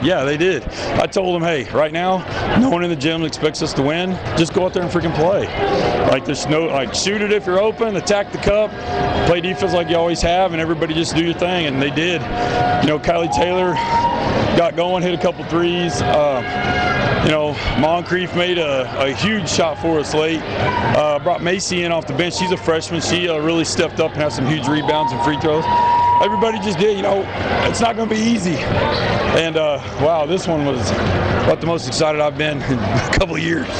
Yeah, they did. I told them, hey, right now, no one in the gym expects us to win. Just go out there and freaking play. Like, there's no, like, shoot it if you're open, attack the cup, play defense like you always have, and everybody just do your thing. And they did. You know, Kylie Taylor got going, hit a couple threes. You know, Moncrief made a huge shot for us late. Brought Macy in off the bench. She's a freshman. She really stepped up and had some huge rebounds and free throws. Everybody just did. You know, it's not going to be easy. And wow, this one was about the most excited I've been in a couple of years.